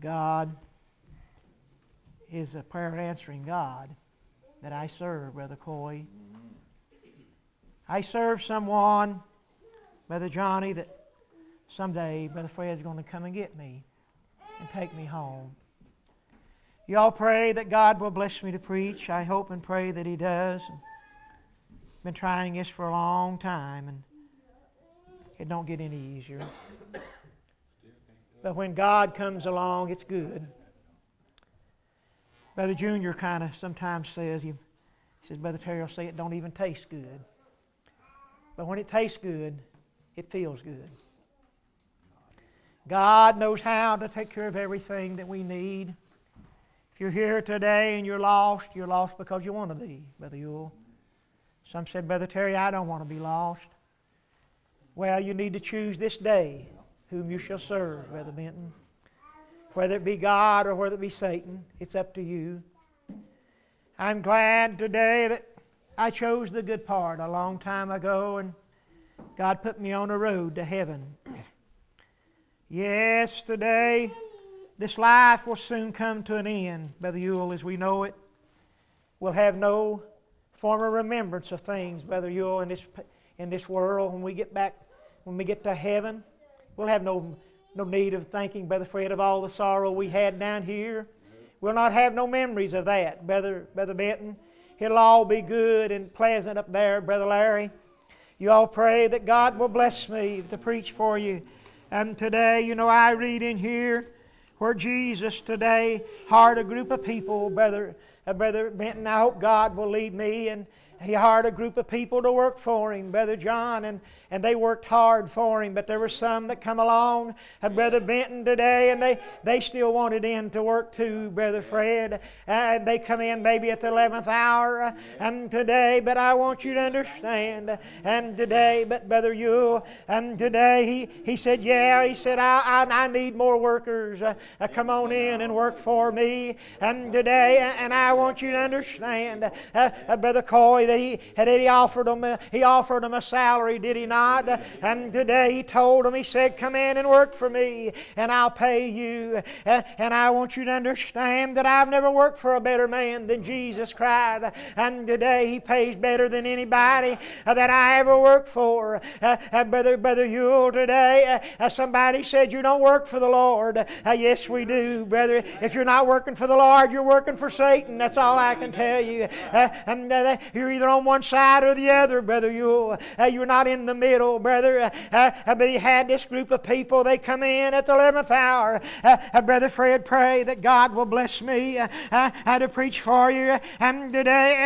God is a prayer answering God that I serve, Brother Coy. I serve someone, Brother Johnny, that someday Brother Fred's going to come and get me and take me home. You all pray that God will bless me to preach. I hope and pray that He does. I've been trying this for a long time, and it don't get any easier. But when God comes along, it's good. Brother Junior kind of sometimes says, he says, Brother Terry will say it don't even taste good. But when it tastes good, it feels good. God knows how to take care of everything that we need. If you're here today and you're lost because you want to be, Brother Ewell. Some said, Brother Terry, I don't want to be lost. Well, you need to choose this day whom you shall serve, Brother Benton. Whether it be God or whether it be Satan, it's up to you. I'm glad today that I chose the good part a long time ago, and God put me on a road to heaven. Yes, today this life will soon come to an end, Brother Ewell, as we know it. We'll have no form of remembrance of things, Brother Ewell, in this world. When we get to heaven, we'll have no need of thanking Brother Fred of all the sorrow we had down here. We'll not have no memories of that, Brother Benton. It'll all be good and pleasant up there, Brother Larry. You all pray that God will bless me to preach for you. And today, you know, I read in here where Jesus today hired a group of people, Brother Benton. I hope God will lead me, and He hired a group of people to work for Him, Brother John, and they worked hard for Him. But there were some that come along, Brother Benton today, and they still wanted in to work too, Brother Fred. They come in maybe at the 11th hour today, but I want you to understand, today, but Brother Ewell, today he said, he said, I need more workers. Come on in and work for me today, and I want you to understand, Brother Coy, that he offered them a salary, did he not? And today he told them, he said, come in and work for me, and I'll pay you. And I want you to understand that I've never worked for a better man than Jesus Christ. And today He pays better than anybody that I ever worked for. Brother Ewell, today somebody said, you don't work for the Lord. Yes, we do, brother. If you're not working for the Lord, you're working for Satan. That's all I can tell you. You're either on one side or the other, Brother Ewell. You're not in the middle, brother. But he had this group of people. They come in at the 11th hour. Brother Fred, pray that God will bless me to preach for you. And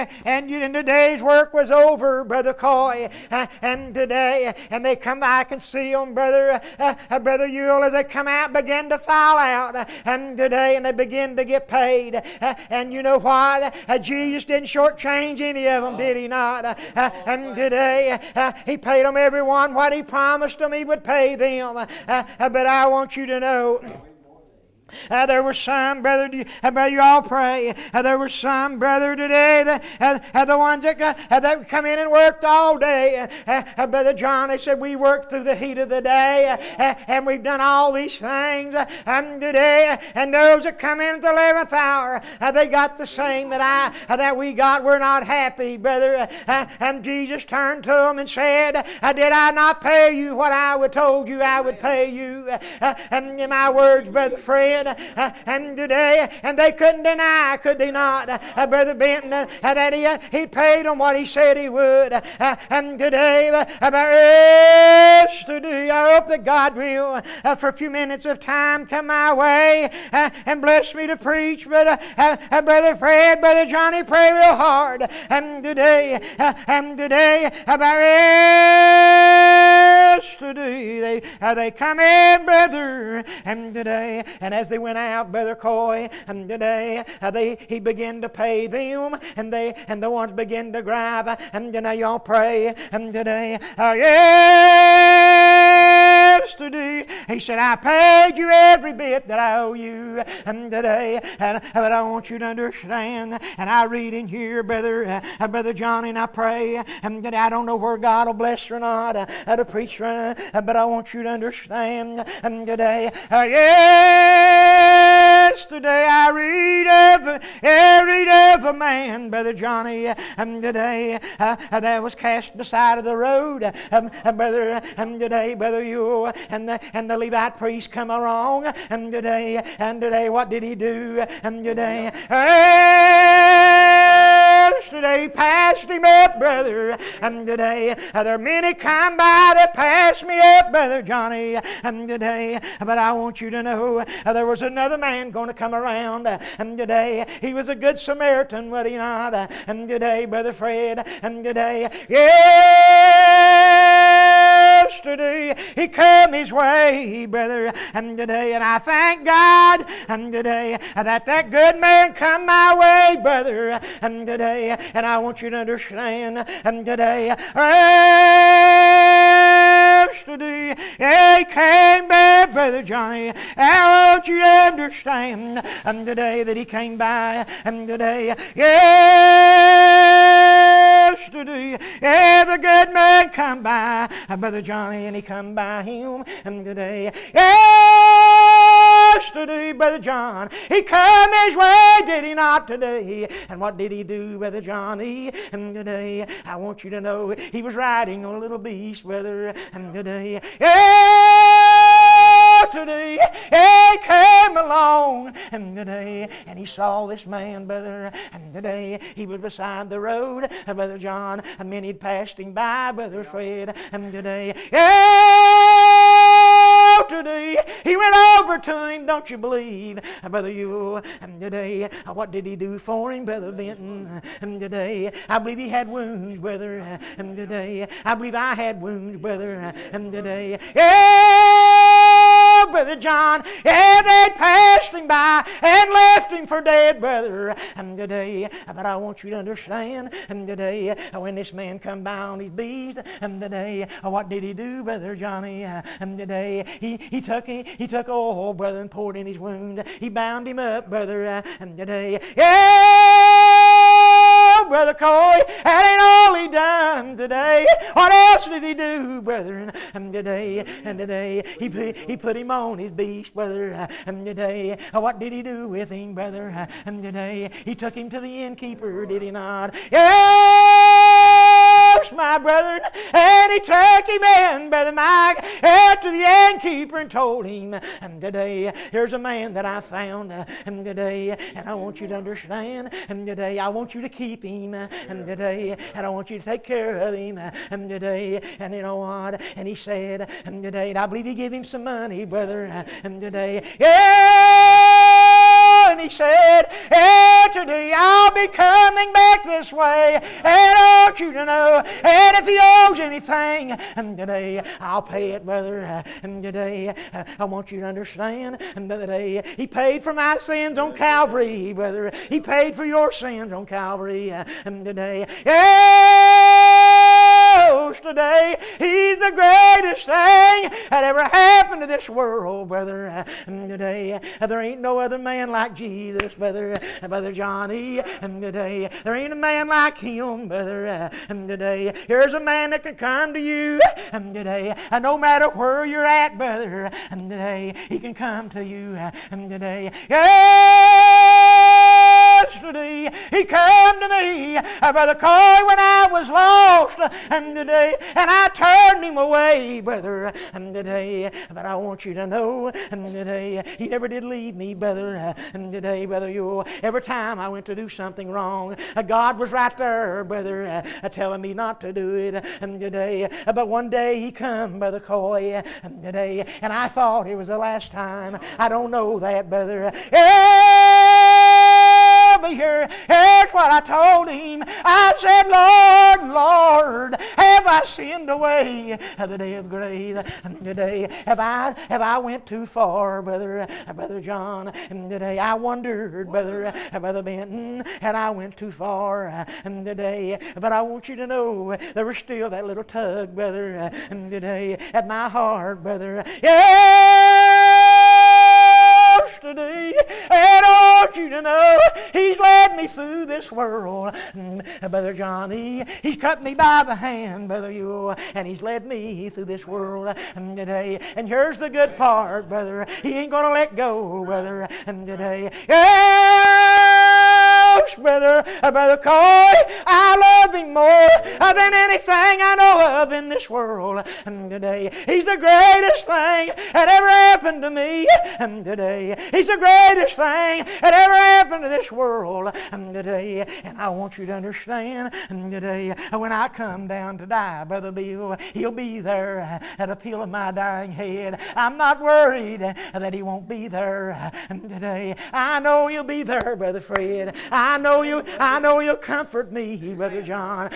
today's work was over, Brother Coy. And today, and they come, I can see them, Brother Ewell, as they come out, begin to file out. And today, and they begin to get paid. And you know why? Jesus didn't shortchange any of them, did He not? And today, He paid them everyone what He promised them He would pay them. But I want you to know, there were some, brother, you all pray. There were some, brother, today that the ones that come in and worked all day. Brother John, they said, we worked through the heat of the day, and we've done all these things today. And those that come in at the 11th hour, they got the same that we got. We're not happy, brother. And Jesus turned to them and said, did I not pay you what I would told you I would pay you? And in my words, Brother Fred, and today, and they couldn't deny, could they not, Brother Benton, that he paid them what He said He would. And today, I hope that God will, for a few minutes of time, come my way and bless me to preach. Brother Fred, Brother Johnny, pray real hard. And today, they come in, brother, and today, and as they went out, Brother Coy, and today he began to pay them, and the ones began to grab, and now y'all pray, and today, yesterday, he said, I paid you every bit that I owe you, and today, but I want you to understand, and I read in here, Brother Johnny, and I pray, and I don't know where God will bless or not to preach, but I want you to understand, and today, Yesterday I read of a man, Brother Johnny, today that was cast beside of the road, Brother Ewell, and the Levite priest come along, and today what did he do? Yesterday passed him up, brother, today there are many come by that passed me up, Brother Johnny, today, but I want you to know there was another man going to come around, today he was a good Samaritan, was he not? Today, Brother Fred, today, yesterday he come his way, brother, today, and I thank God, today, that good man come my way, brother, today, and I want you to understand, today, yesterday he came back, Brother Johnny. I want you to understand today that he came by, today, yesterday, the good man come by, Brother Johnny, and he come by him, today, yesterday, Brother John, he come his way, did he not today? And what did he do, Brother Johnny? And today, I want you to know he was riding on a little beast, brother, and today, today he came along, and today, and he saw this man, brother, and today he was beside the road, Brother John, and then he'd passed him by, Brother Fred, and today, today he went over to him, don't you believe, Brother Ewell, and today, what did he do for him, Brother Benton, and today, I believe he had wounds, brother, and today, I believe I had wounds, brother, and today, Brother John, they passed him by and left him for dead, brother, and today, but I want you to understand, and today, when this man come by on his beast, and today, what did he do, Brother Johnny, and today, he took oil, brother, and poured in his wound, he bound him up, brother, and today, Brother Coy, that ain't all he done today. What else did he do, brethren? And today, he put him on his beast, brother. And today, what did he do with him, brother? And today, he took him to the innkeeper, did he not? Yes, my brethren. And he took him in, Brother Mike, to the innkeeper and told him, and today, here's a man that I found, and today, and I want you to understand, and today, I want you to keep him, and today, and I want you to take care of him, and today, and you know what? And he said, and today, and I believe he gave him some money, brother, and today, yeah, and he said, yeah, today I'll be coming back this way, and I want you to know, and if he owes anything, and today I'll pay it, brother, and today I want you to understand, and today he paid for my sins on Calvary, brother, he paid for your sins on Calvary, and today, yes, today, he's the greatest thing that ever happened to this world, brother. And today, there ain't no other man like Jesus, brother, Brother Johnny. And today, there ain't a man like him, brother. And today, here's a man that can come to you. And today, no matter where you're at, brother. And today, he can come to you. And today, yesterday, he come to me, Brother Coy, when I was lost, and today, and I turned him away, brother, and today, but I want you to know, and today, he never did leave me, brother, and today, brother, every time I went to do something wrong, God was right there, brother, telling me not to do it, and today, but one day he come, Brother Coy, and today, and I thought it was the last time. I don't know that, brother. Be here. Here's what I told him. I said, Lord, have I sinned away the day of grace? And today, have I went too far, Brother John? And today I wondered, Brother Benton, and I went too far. And today, but I want you to know there was still that little tug, brother, and today at my heart, brother. Today, and I want you to know He's led me through this this world. Brother John, he's cut me by the hand, Brother Ewell, and he's led me through this world today. And here's the good part, brother. He ain't going to let go, brother, today. Yes, brother, Brother Coy, I love him more than anything I know of in this world today. He's the greatest thing that ever happened to me today. He's the greatest thing that ever happened to this world today. And I want you to understand today, when I come down to die, Brother Bill, he'll be there at the peel of my dying head. I'm not worried that he won't be there today. I know he'll be there, Brother Fred. I know you'll comfort me, Brother John.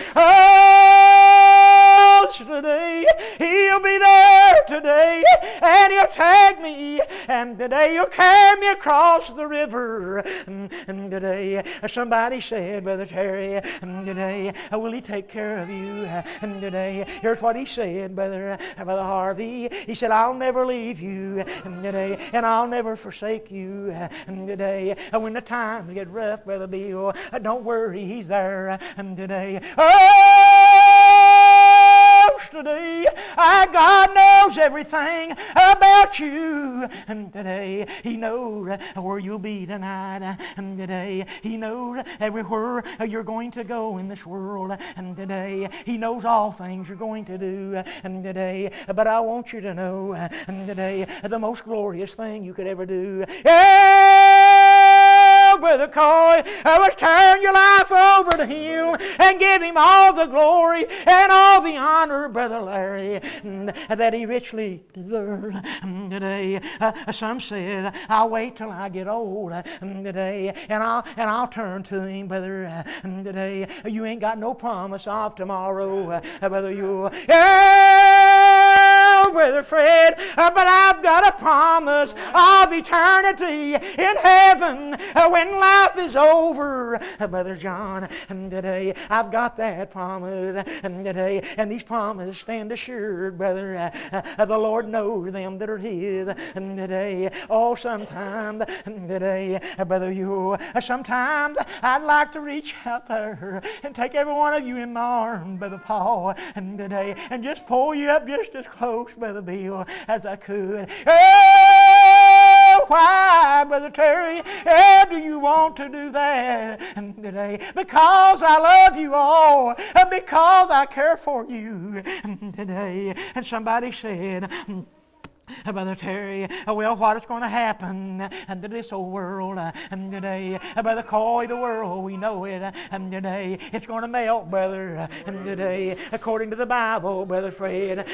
Oh, today he'll be there today, and he'll take me, and today he'll carry me across the river. And today somebody said, Brother Terry, today will he take care of you? And today here's what he said, Brother Harvey. He said, I'll never leave you, and today, and I'll never forsake you. And today when the times get rough, Brother Bill, don't worry, he's there. And today, today, God knows everything about you. And today, He knows where you'll be tonight. And today, He knows everywhere you're going to go in this world. And today, He knows all things you're going to do. And today, but I want you to know, and today, the most glorious thing you could ever do. Brother Coy, was turn your life over to Him and give Him all the glory and all the honor, Brother Larry, that He richly deserves today. Some said, I'll wait till I get old today, and I'll turn to Him, brother, today. You ain't got no promise of tomorrow, brother. Brother Fred, but I've got a promise of eternity in heaven when life is over, Brother John. And today I've got that promise, and today, and these promises stand assured, brother. The Lord knows them that are His. And today, oh, sometimes today, brother, sometimes I'd like to reach out there and take every one of you in my arms, Brother Paul, and today, and just pull you up just as close, Brother Bill, as I could. Oh, why, Brother Terry, do you want to do that today? Because I love you all, because I care for you today. And somebody said, Brother Terry, well, what is going to happen to this old world today? Brother Coy, the world, we know it, today it's going to melt, brother, today, according to the Bible, Brother Fred.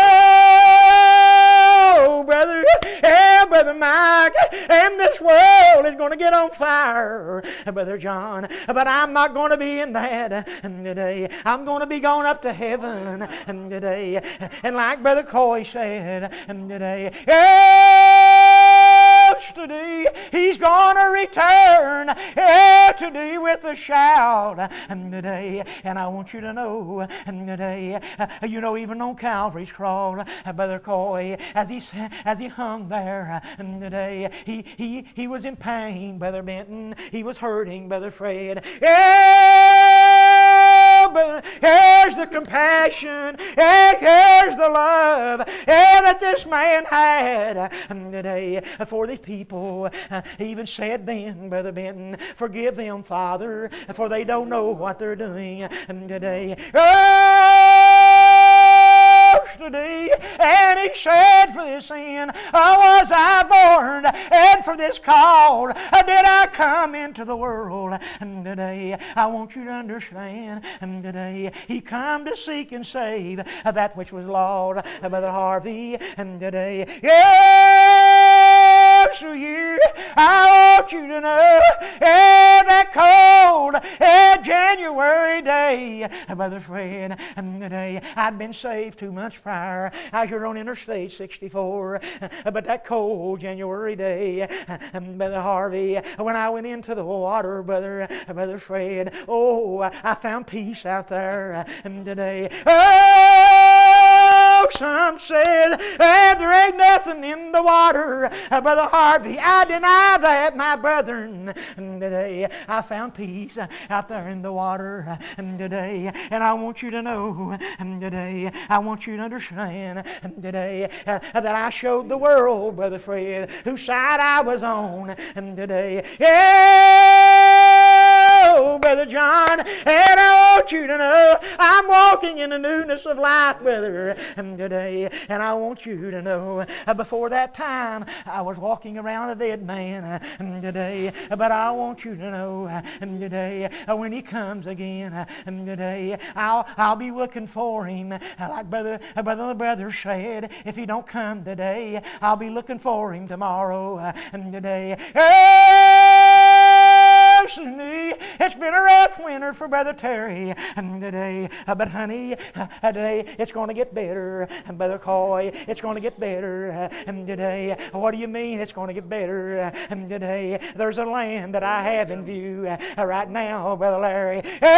Oh, brother, Brother Mike, and this world is going to get on fire, Brother John, but I'm not going to be in that today. I'm going to be going up to heaven today, and like Brother Coy said today, yes, today He's going to return today with a shout today. And I want you to know today, even on Calvary's cross, Brother Coy, as he hung there today, he was in pain, Brother Benton. He was hurting, Brother Fred. Yeah, but here's the compassion, here's the love that this man had today for these people. He even said then, Brother Benton, forgive them, Father, for they don't know what they're doing today. Today, and He said, for this sin was I born, and for this cause did I come into the world. And today, I want you to understand, and today, He come to seek and save that which was lost, Brother Harvey. And today, yes, you, I want you to know, that cold January day, Brother Fred, and today, I'd been saved 2 months prior out here on Interstate 64, but that cold January day, Brother Harvey, when I went into the water, Brother Fred, oh, I found peace out there today. Oh, some said there ain't nothing in the water. Brother Harvey, I deny that, my brethren. And today I found peace out there in the water. And today, and I want you to know, and today I want you to understand, and today that I showed the world, Brother Fred, whose side I was on. And today, oh, Brother John, and I want you to know I'm walking in the newness of life, brother. And today, and I want you to know, before that time, I was walking around a dead man. And today, but I want you to know, and today, when he comes again, and today, I'll be looking for him. Like brother said, if he don't come today, I'll be looking for him tomorrow. And today, it's been a rough winter for Brother Terry. And today, but honey, today it's going to get better. And Brother Coy, it's going to get better. And today, what do you mean it's going to get better? And today, there's a land that I have in view right now, Brother Larry.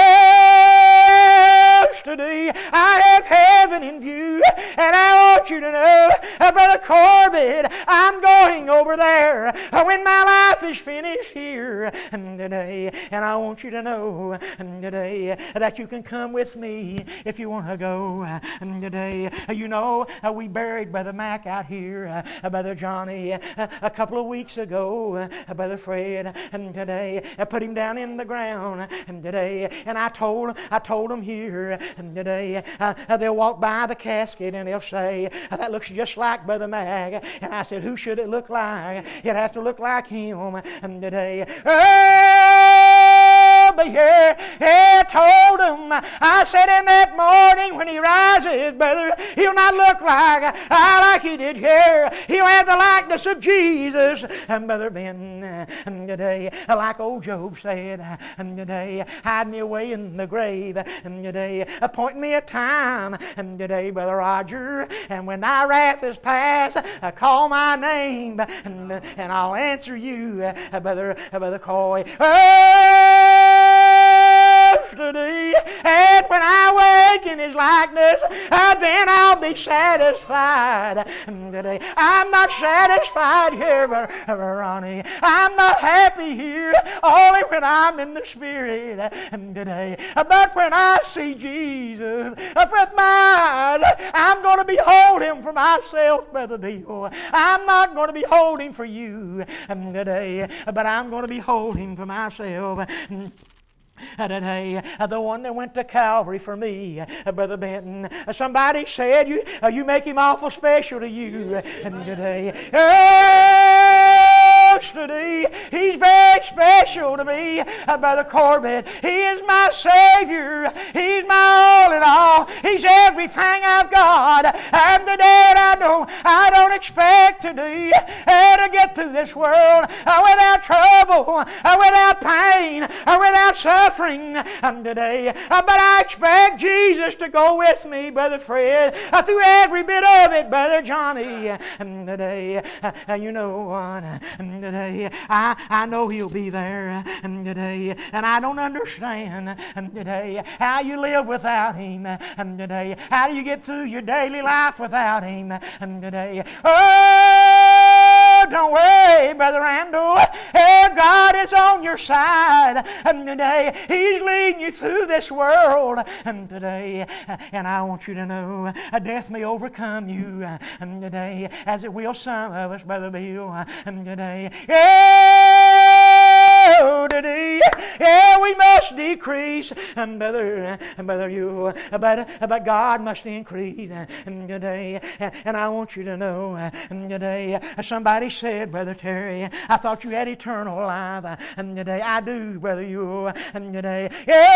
Today, I have heaven in view, and I want you to know, Brother Corbett, I'm going over there when my life is finished here. And today, and I want you to know, and today, that you can come with me if you want to go. And today, you know, we buried Brother Mac out here, Brother Johnny, a couple of weeks ago, Brother Fred, and today, I put him down in the ground. And today, and I told him here, and today they'll walk by the casket and they'll say, that looks just like Brother Mag. And I said, who should it look like? It'd have to look like him. And today, but yeah, I told him, I said in that morning when he rises, brother, he'll not look like he did here. He'll have the likeness of Jesus. And Brother Ben, and today, like old Job said, and today, hide me away in the grave. And today, appoint me a time. And today, Brother Roger, and when thy wrath is past, call my name, and I'll answer you, Brother Coy. Today, and when I wake in His likeness, then I'll be satisfied. And today, I'm not satisfied here, Ronnie. I'm not happy here, only when I'm in the Spirit. And today, but when I see Jesus with my eyes, I'm going to behold Him for myself, Brother Bill. I'm not going to behold Him for you today, but I'm going to behold Him for myself. Today, the one that went to Calvary for me, Brother Benton. Somebody said you make Him awful special to you. And today, today, He's very special to me, Brother Corbett. He is my Savior. He's my all in all. He's everything I've got. And today, I don't expect to get through this world without trouble, without pain, without suffering. And today, but I expect Jesus to go with me, Brother Fred, through every bit of it, Brother Johnny. And today, you know what? And today, I know He'll be there. And today, and I don't understand. And today, how you live without Him. And today, how do you get through your daily life without Him? And today, don't worry, Brother Randall. God is on your side. And today, He's leading you through this world. And today, and I want you to know, death may overcome you. And today, as it will some of us, Brother Bill. And today, today, we must decrease. And brother, you, but God must increase. And today, and I want you to know, and today, somebody said, Brother Terry, I thought you had eternal life. And today, I do, Brother you. And today,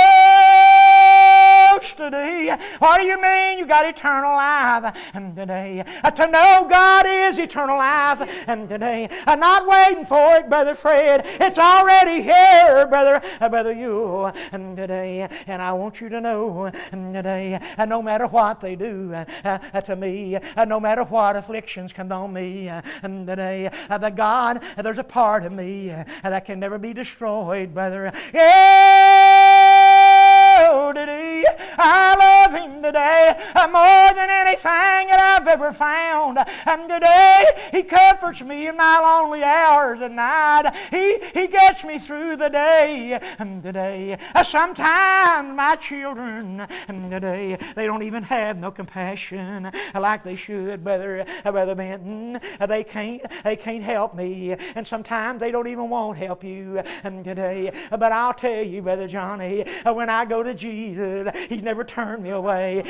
today, what do you mean you got eternal life? And today, to know God is eternal life. And today, I'm not waiting for it, Brother Fred. It's already here, brother you. And today, and I want you to know, and today, no matter what they do to me, no matter what afflictions come on me, and today, that God, there's a part of me that can never be destroyed, brother. Today, I love Him today, more than anything that I've ever found. Today, He comforts me in my lonely hours at night. He gets me through the day. Today, sometimes my children, today, they don't even have no compassion like they should, Brother Benton. They can't help me, and sometimes they don't even want to help you today. But I'll tell you, Brother Johnny, when I go to Jesus, He's never turned me away.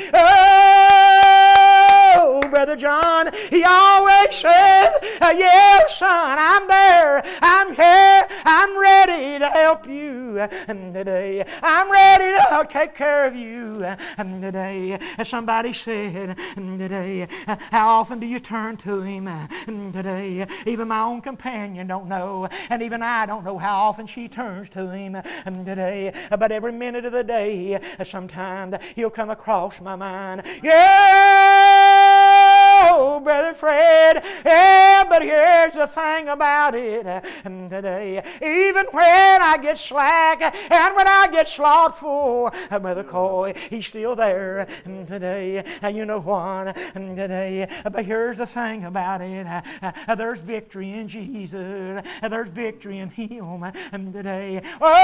Oh, Brother John, he always says, yeah, son, I'm there, I'm here, I'm ready to help you. And today, I'm ready to take care of you. And today, somebody said, today, how often do you turn to Him? And today, even my own companion don't know, and even I don't know how often she turns to Him. And today, but every minute of the day, sometimes He'll come across my mind. Oh, Brother Fred, yeah, but here's the thing about it. Today, even when I get slack and when I get slothful, Brother Coy, He's still there. Today, you know what? Today, but here's the thing about it. There's victory in Jesus. There's victory in Him. Today,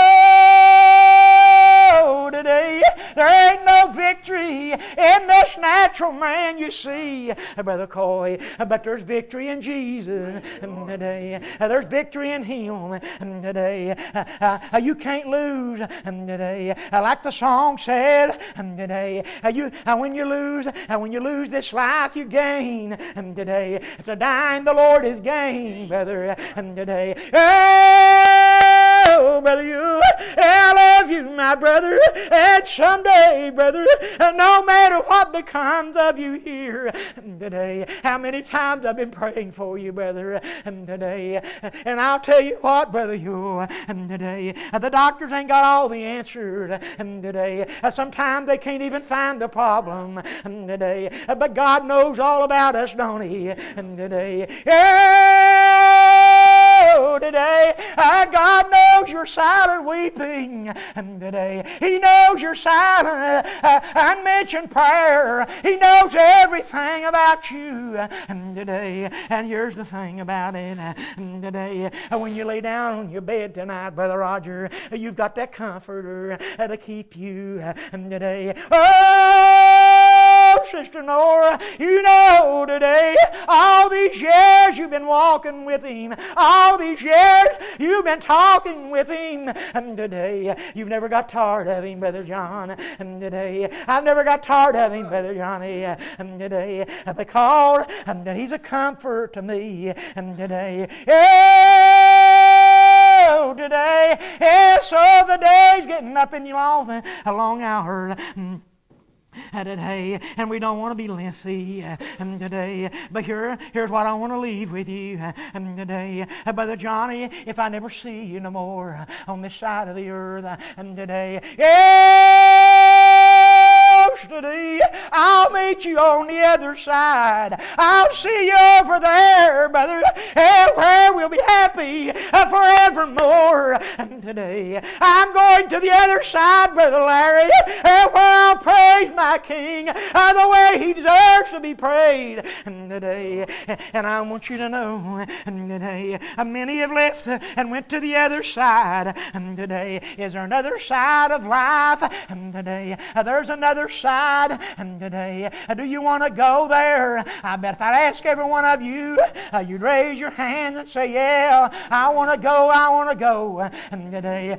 oh, today, there ain't no victory in this natural man you see, Brother Coy, but there's victory in Jesus. Today, there's victory in Him. Today, you can't lose. Today, like the song said, today, when you lose this life, you gain. Today, to dying the Lord is gain, brother. Today, oh, brother, I love you, my brother, and someday, brother, no matter what becomes of you here, today, how many times I've been praying for you, brother, today, and I'll tell you what, brother, today, the doctors ain't got all the answers, today, sometimes they can't even find the problem, today, but God knows all about us, don't He, today, oh, today, God knows your silent weeping, and today, He knows your silent, unmentioned prayer. He knows everything about you, and today, and here's the thing about it, and today, when you lay down on your bed tonight, Brother Roger, you've got that comforter to keep you, and today, oh, Sister Nora, you know today, all these years you've been walking with Him, all these years you've been talking with Him, and today you've never got tired of Him, Brother John, and today I've never got tired of Him, Brother Johnny, and today because He's a comfort to me, and today, oh, today, so the day's getting up in your long hours. Today, and we don't want to be lengthy today, but here's what I want to leave with you today, Brother Johnny. If I never see you no more on this side of the earth, today, today, I'll meet you on the other side. I'll see you over there, brother, where we'll be happy forevermore. And today, I'm going to the other side, Brother Larry, where I'll praise my King the way He deserves to be praised. And today, and I want you to know, and today, many have left and went to the other side. And today, is there another side of life? And today, there's another side. And today, do you want to go there? I bet if I'd ask every one of you, you'd raise your hands and say, yeah, I want to go, I want to go. And today,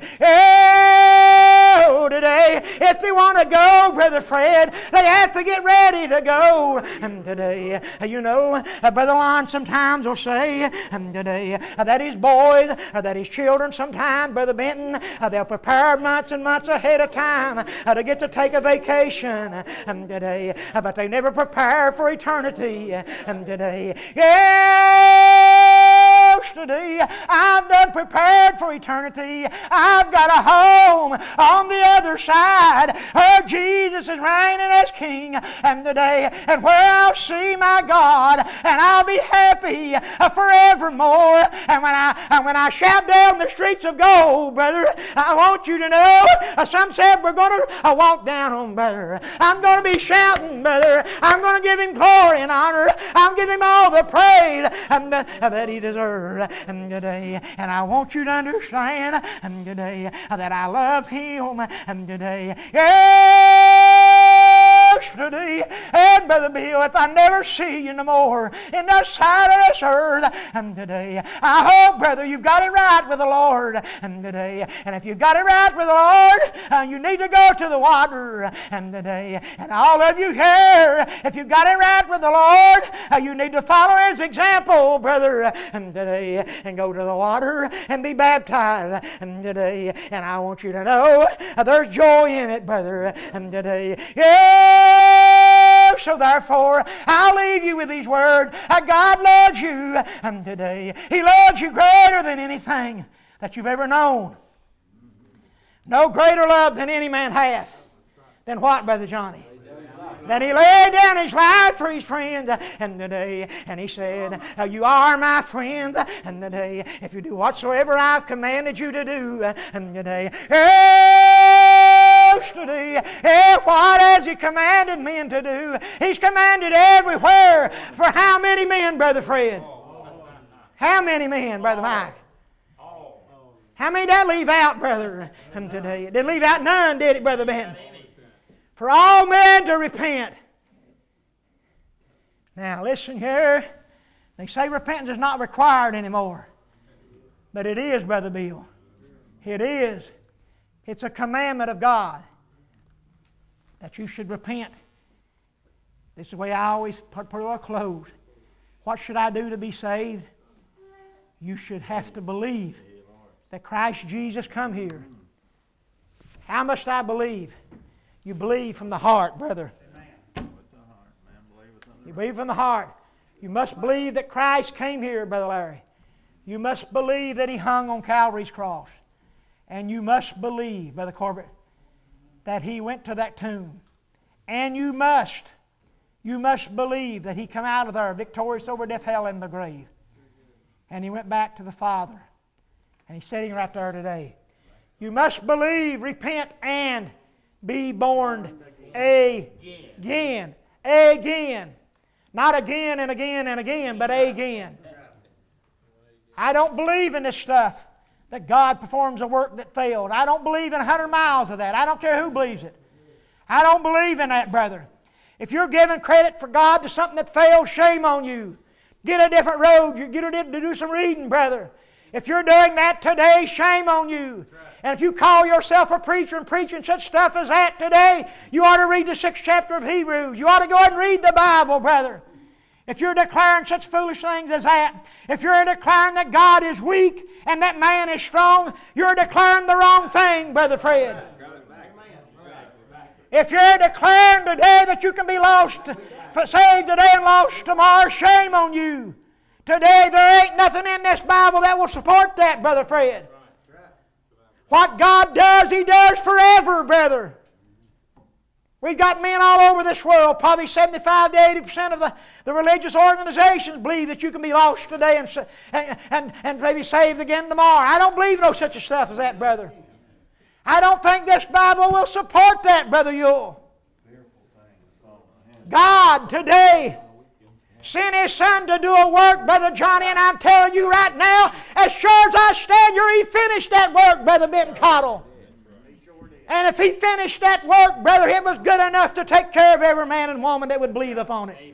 today, if they want to go, Brother Fred, they have to get ready to go. And today, you know, Brother Lon sometimes will say, and today, that his boys, or that his children sometimes, Brother Benton, they'll prepare months and months ahead of time to get to take a vacation. And today, but they never prepare for eternity. And today, yes, today. I've done prepared for eternity. I've got a home on the other side. Oh, Jesus is reigning as King. And today, and where I'll see my God, and I'll be happy forevermore. And when I shout down the streets of gold, brother, I want you to know, some said we're going to walk down on, brother. I'm going to be shouting, brother. I'm going to give Him glory and honor. I'm giving Him all the praise that He deserves today. And I want you to understand today that I love Him today. Yes, today. And Brother Bill, if I never see you no more in the side of this earth today, I hope, brother, you've got it right with the Lord today. And if you've got it right with the Lord, you need to go to the water today. And all of you here, if you've got it right with the Lord, you need to follow His example, brother, today, and go to the water and be baptized today. And I want you to know there's joy in it, brother, today. Yeah, so therefore, I'll leave you with these words. God loves you today. He loves you greater than anything that you've ever known. No greater love than any man hath. Than what, Brother Johnny? That He laid down His life for His friends. And today, and He said, you are my friends. And today, if you do whatsoever I've commanded you to do. And today, today, what has He commanded men to do? He's commanded everywhere. For how many men, Brother Fred? How many men, Brother Mike? How many did that leave out, brother? Today, it didn't leave out none, did it, Brother Ben? For all men to repent. Now listen here. They say repentance is not required anymore. But it is, Brother Bill. It is. It's a commandment of God that you should repent. This is the way I always put a close. What should I do to be saved? You should have to believe that Christ Jesus come here. How must I believe? You believe from the heart, brother. You believe from the heart. You must believe that Christ came here, Brother Larry. You must believe that He hung on Calvary's cross. And you must believe, Brother Corbett, that He went to that tomb. And you must believe that He come out of there victorious over death, hell, and the grave. And He went back to the Father. And He's sitting right there today. You must believe, repent, and be born again. Again. Not again and again and again, but again. I don't believe in this stuff that God performs a work that failed. I don't believe in 100 miles of that. I don't care who believes it. I don't believe in that, brother. If you're giving credit for God to something that failed, shame on you. Get a different road. You get to do some reading, brother. If you're doing that today, shame on you. And if you call yourself a preacher and preaching such stuff as that today, you ought to read the 6th chapter of Hebrews. You ought to go ahead and read the Bible, brother. If you're declaring such foolish things as that, if you're declaring that God is weak and that man is strong, you're declaring the wrong thing, Brother Fred. If you're declaring today that you can be lost, saved today and lost tomorrow, shame on you. Today there ain't nothing in this Bible that will support that, Brother Fred. What God does, He does forever, brother. We've got men all over this world, probably 75 to 80% of the religious organizations believe that you can be lost today and maybe saved again tomorrow. I don't believe no such a stuff as that, brother. I don't think this Bible will support that, Brother Ewell. God today sent His Son to do a work, Brother Johnny, and I'm telling you right now, as sure as I stand here, He finished that work, Brother Benton Cottle. And if He finished that work, brother, it was good enough to take care of every man and woman that would believe upon it.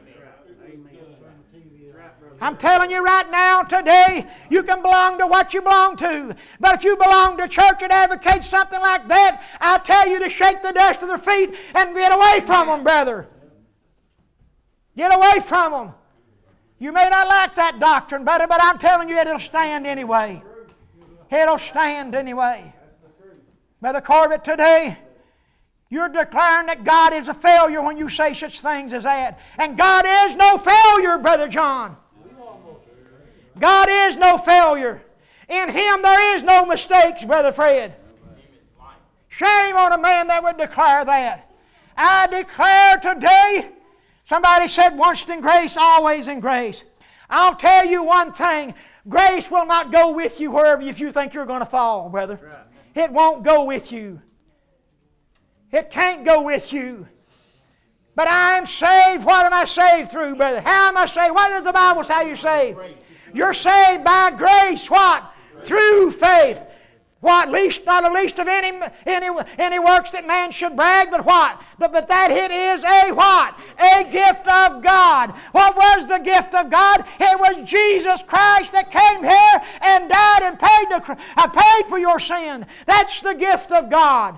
I'm telling you right now, today, you can belong to what you belong to. But if you belong to a church that advocates something like that, I tell you to shake the dust of their feet and get away from them, brother. Get away from them. You may not like that doctrine, brother, but I'm telling you it'll stand anyway. It'll stand anyway. Brother Corbett, today, you're declaring that God is a failure when you say such things as that. And God is no failure, Brother John. God is no failure. In Him there is no mistakes, Brother Fred. Shame on a man that would declare that. I declare today, somebody said once in grace, always in grace. I'll tell you one thing, grace will not go with you wherever if you think you're going to fall, brother. It won't go with you. It can't go with you. But I'm saved. What am I saved through, brother? How am I saved? What does the Bible say you're saved? You're saved by grace. What? Through faith. What? Least, not the least of any works that man should brag, but what? But that it is a what? A gift of God. What was the gift of God? It was Jesus Christ that came here and died and paid for your sin. That's the gift of God.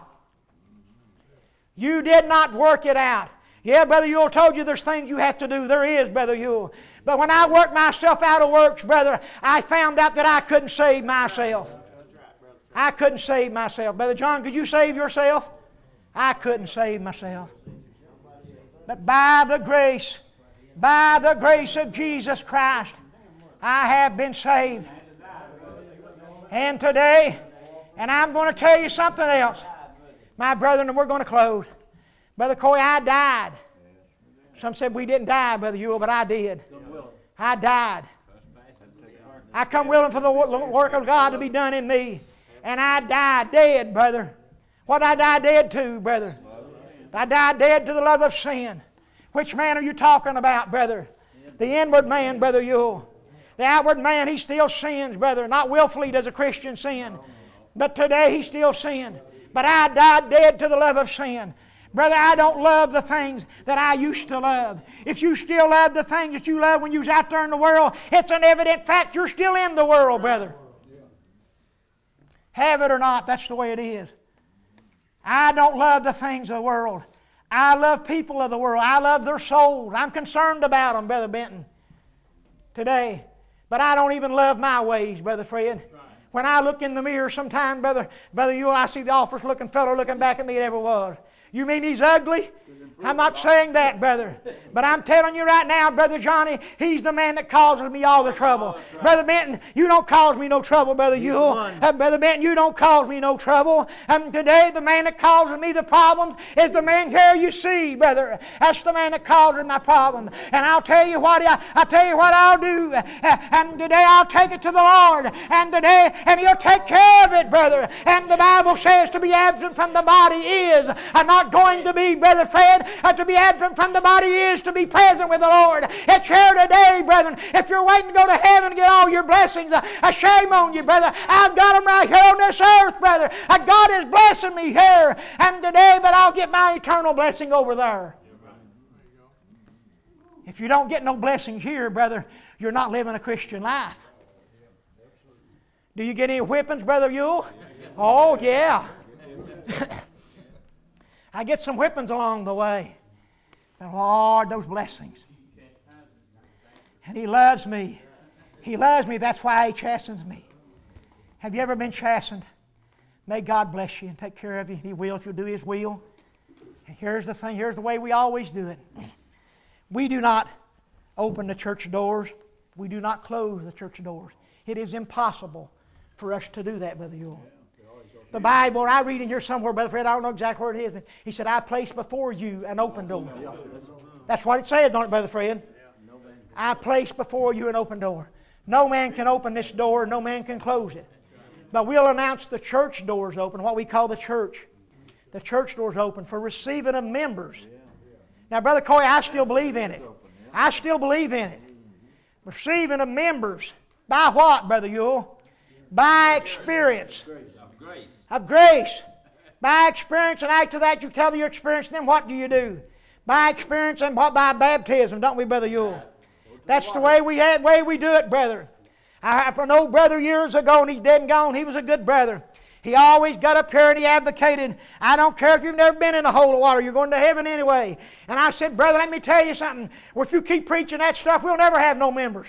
You did not work it out. Yeah, Brother Ewell told you there's things you have to do. There is, Brother Ewell. But when I worked myself out of works, brother, I found out that I couldn't save myself. I couldn't save myself. Brother John, could you save yourself? I couldn't save myself. But by the grace of Jesus Christ, I have been saved. And today, and I'm going to tell you something else. My brethren, and we're going to close. Brother Coy, I died. Some said we didn't die, Brother Ewell, but I did. I died. I come willing for the work of God to be done in me. And I died dead, brother. What did I die dead to, brother? I died dead to the love of sin. Which man are you talking about, brother? The inward man, Brother Ewell. The outward man, he still sins, brother. Not willfully does a Christian sin. But today he still sins. But I died dead to the love of sin. Brother, I don't love the things that I used to love. If you still love the things that you loved when you was out there in the world, it's an evident fact you're still in the world, brother. Have it or not, that's the way it is. I don't love the things of the world. I love people of the world. I love their souls. I'm concerned about them, Brother Benton, today. But I don't even love my ways, Brother Fred. When I look in the mirror sometime, Brother Ewell, I see the office-looking fellow looking back at me, it ever was. You mean he's ugly? I'm not saying that, brother. But I'm telling you right now, Brother Johnny, he's the man that causes me all the trouble. Brother Benton, you don't cause me no trouble, Brother Ewell. Brother Benton, you don't cause me no trouble. Today, the man that causes me the problems is the man here you see, brother. That's the man that causes my problem. And I'll tell you what, I'll do. And today I'll take it to the Lord. And today, and He'll take care of it, brother. And the Bible says to be absent from the body is not going to be, Brother Fred. To be absent from the body is to be present with the Lord. It's here today, brethren. If you're waiting to go to heaven and get all your blessings, shame on you, brother. I've got them right here on this earth, brother. God is blessing me here and today, but I'll get my eternal blessing over there. If you don't get no blessings here, brother, you're not living a Christian life. Do you get any whippings, Brother Ewell? Oh, yeah. I get some whippings along the way. But Lord, those blessings. And He loves me. He loves me. That's why He chastens me. Have you ever been chastened? May God bless you and take care of you. He will if you'll do His will. And here's the thing. Here's the way we always do it. We do not open the church doors. We do not close the church doors. It is impossible for us to do that, Brother Ewell. The Bible, I read in here somewhere, Brother Fred, I don't know exactly where it is, but He said, I place before you an open door. That's what it says, don't it, Brother Fred? I place before you an open door. No man can open this door, no man can close it. But we'll announce the church doors open, what we call the church. The church doors open for receiving of members. Now, Brother Coy, I still believe in it. I still believe in it. Receiving of members. By what, Brother Ewell? By experience. Of grace. By experience, and after that you tell your experience, then what do you do? By experience and by baptism, don't we, Brother Ewell? That's the way we do it, brother. I have an old brother years ago, and he's dead and gone. He was a good brother. He always got up here and he advocated, I don't care if you've never been in a hole of water, you're going to heaven anyway. And I said, brother, let me tell you something. Well, if you keep preaching that stuff, we'll never have no members.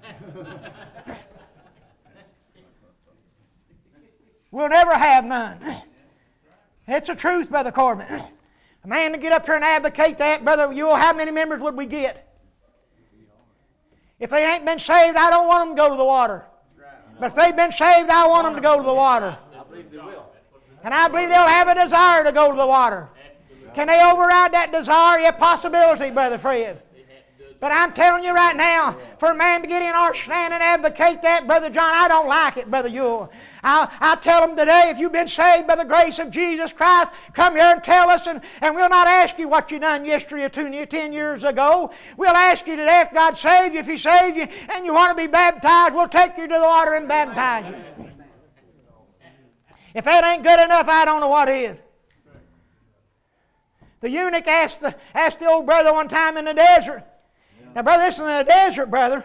We'll never have none. It's the truth, Brother Corbin. A man to get up here and advocate that, Brother Ewell, how many members would we get? If they ain't been saved, I don't want them to go to the water. But if they've been saved, I want them to go to the water. I believe they will. And I believe they'll have a desire to go to the water. Can they override that desire? Yeah, possibility, Brother Fred. But I'm telling you right now, for a man to get in our stand and advocate that, Brother John, I don't like it, Brother Ewell. I'll tell them today, if you've been saved by the grace of Jesus Christ, come here and tell us, and we'll not ask you what you done yesterday or 10 years ago. We'll ask you today if God saved you. If He saved you and you want to be baptized, we'll take you to the water and baptize you. If that ain't good enough, I don't know what is. The eunuch asked the old brother one time in the desert. Now, brother, this is in the desert, brother.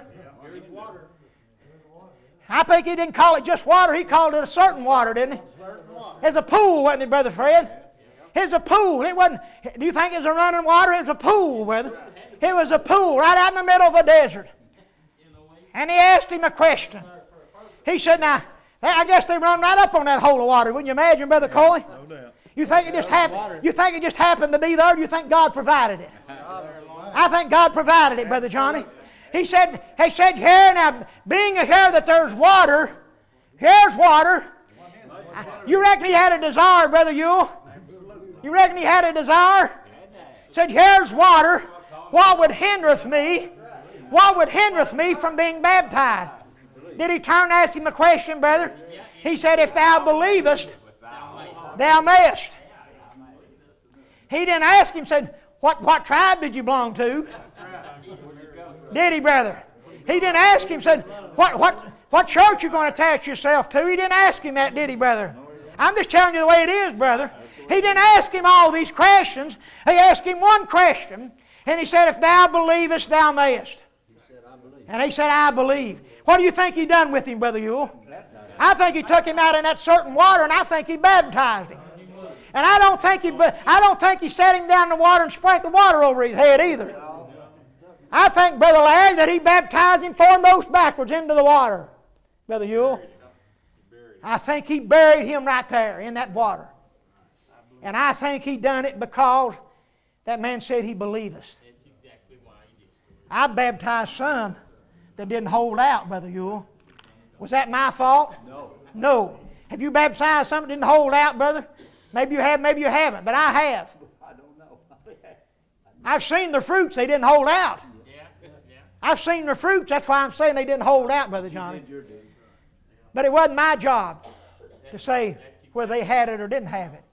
I think he didn't call it just water. He called it a certain water, didn't he? It's a pool, wasn't it, Brother Fred? It's a pool. It wasn't. Do you think it was a running water? It was a pool, brother. It was a pool right out in the middle of a desert. And he asked him a question. He said, "Now, I guess they run right up on that hole of water. Wouldn't you imagine, Brother Coley? No doubt. You think it just happened? You think it just happened to be there? Or do you think God provided it? I think God provided it, Brother Johnny. He said, here now, being here that there's water, here's water. You reckon he had a desire, Brother Ewell? You reckon he had a desire? Said, here's water. What would hindereth me? What would hindereth me from being baptized? Did he turn and ask him a question, brother? He said, if thou believest, thou mayest. He didn't ask him, said, what tribe did you belong to? Did he, brother? He didn't ask him, said, what church you going to attach yourself to? He didn't ask him that, did he, brother? I'm just telling you the way it is, brother. He didn't ask him all these questions. He asked him one question, and he said, if thou believest, thou mayest. And he said, I believe. What do you think he done with him, Brother Ewell? I think he took him out in that certain water, and I think he baptized him. And I don't think he set him down in the water and sprinkled water over his head either. I think, Brother Larry, that he baptized him foremost backwards into the water. Brother Ewell. I think he buried him right there in that water. And I think he done it because that man said he believeth. I baptized some that didn't hold out, Brother Ewell. Was that my fault? No. Have you baptized some that didn't hold out, brother? Maybe you have, maybe you haven't, but I have. I don't know. I've seen their fruits, they didn't hold out. I've seen their fruits, that's why I'm saying they didn't hold out, Brother Johnny. But it wasn't my job to say whether they had it or didn't have it.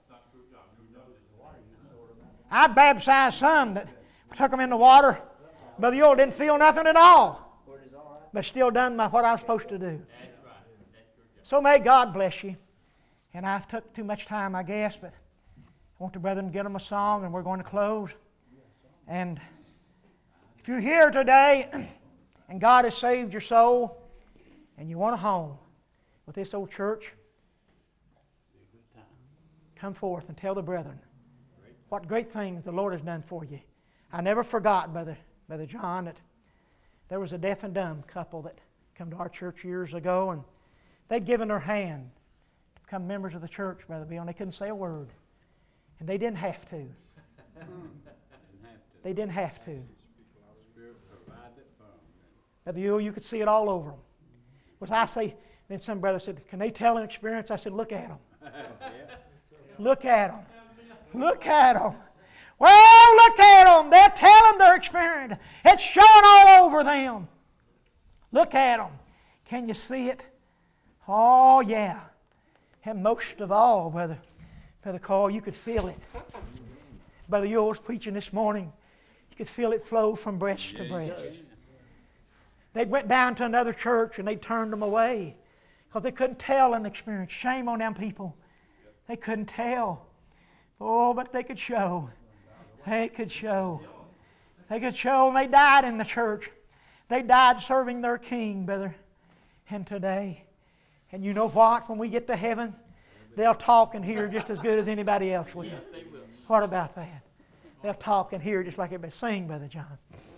I baptized some that took them in the water. Brother Ewell didn't feel nothing at all, but still done what I was supposed to do. So may God bless you. And I've took too much time, I guess, but I want the brethren to get them a song, and we're going to close. And if you're here today and God has saved your soul and you want a home with this old church, come forth and tell the brethren what great things the Lord has done for you. I never forgot, Brother John, that there was a deaf and dumb couple that come to our church years ago, and they'd given their hand to become members of the church, Brother Bill, and they couldn't say a word. And they didn't have to. They didn't have to. Brother Ewell, you could see it all over them. Was I say, then some brother said, can they tell an experience? I said, look at them. Look at them. Look at them. Well, look at them. They're telling their experience. It's showing all over them. Look at them. Can you see it? Oh, yeah. And most of all, Brother Carl, you could feel it. Brother Ewell was preaching this morning. You could feel it flow from breast to breast. They went down to another church and they turned them away because they couldn't tell an experience. Shame on them people. They couldn't tell. Oh, but they could show. They could show. They could show, and they died in the church. They died serving their King, brother. And today, and you know what? When we get to heaven, they'll talk and hear just as good as anybody else will. Yes, they will. What about that? They'll talk and hear just like everybody. Sing, Brother John.